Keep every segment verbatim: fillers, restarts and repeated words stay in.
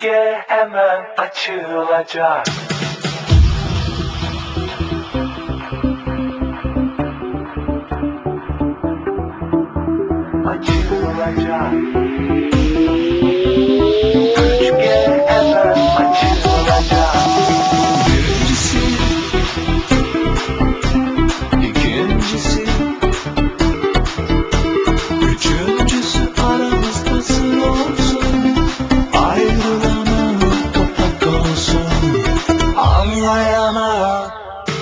Müjde hemen açılacak. Açılacak. Müjde hemen açılacak. Birincisi, ikincisi, üçüncüsü aramızda sır olsun. Ayrılana toprak olsun. Anlayana.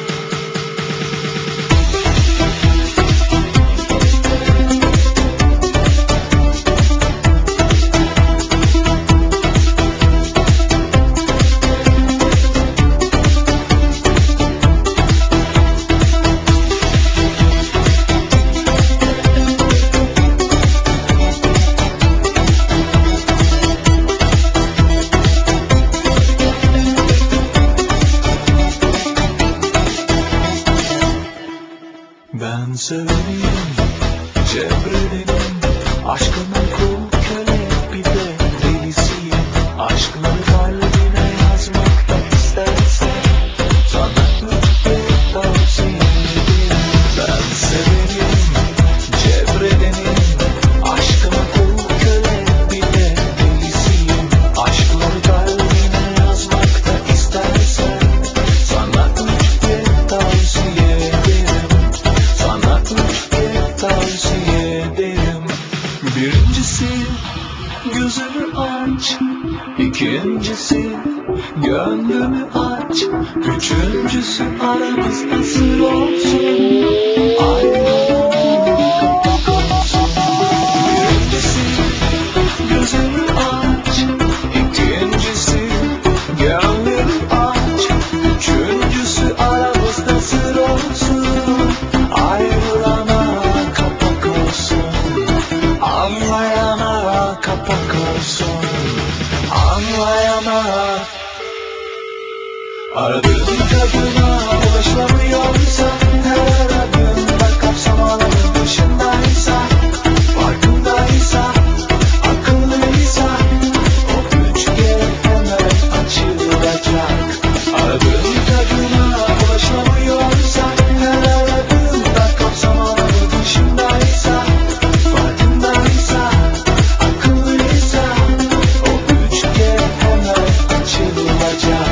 Ben severim, cebredenim, aşkımın kul köle bir de delisiyim. Aşkları kalbine yazmak da istersen sana bir tavsiye ederim. Ben severim, cebredenim, aşkımın kul köle bir de delisiyim. Aşkları kalbine yazmak da istersen sana üç bir tavsiye ederim. Sana üç bir tavsiye ederim. Birincisi, gözünü aç. İkincisi, gönlünü aç. Üçüncüsü, aramızda sır olsun. Ayrılana kapak olsun. Birincisi, gözünü aç. İkincisi, gönlünü aç. Üçüncüsü, aramızda sır olsun. Ayrılana kapak olsun. Anlayana kapak olsun. Anlayana. Aradığın kadına ulaşamıyorsa, her aradığında kapsam alanın dışındaysa, farkındaysa, akıllıysa, o üçgen hemen açılacak. Aradığın kadına ulaşamıyorsa, her aradığında kapsam alanın dışındaysa, farkındaysa, akıllıysa, o üçgen hemen açılacak.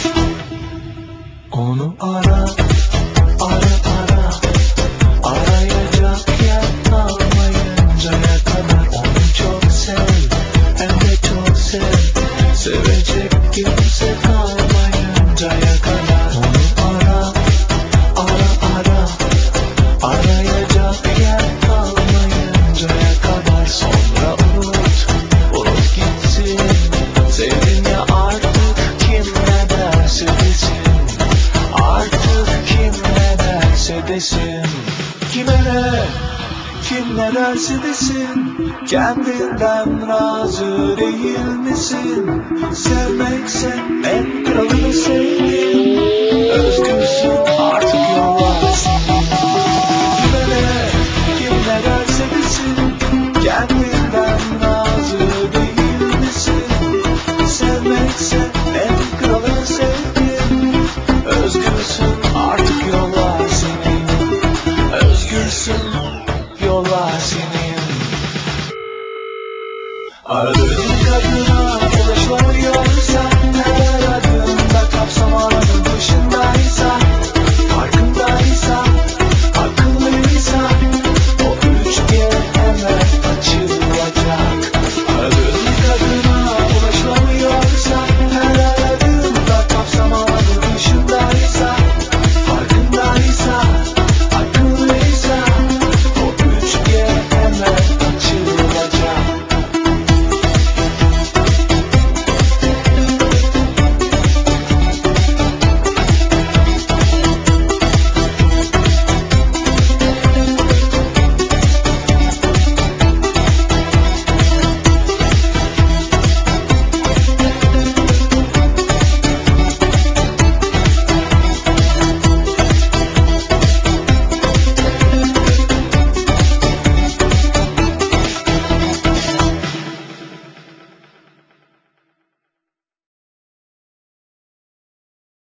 Onu ara, ara ara, arayacak yer kalmayıncaya kadar onu çok sev, hem de çok sev. Sevecek kimse kalmayıncaya kadar onu ara, ara ara, arayacak yer kalmayıncaya kadar. Sonra unut, unut gitsin. Sevdin ya artık, kim ne derse desin. Artık kim ne derse desin. Kime ne, kim ne derse desin. Kendinden razı değil misin? Sevmekse en kralını sevdin. Özgürsün, artık yollar senin. Kime ne, kim ne derse desin. Kendinden razı değil misin? Sevmekse en kralını sevdin. Özgürsün, artık yollar senin. Özgürsün, yollar senin. Aradığın kadın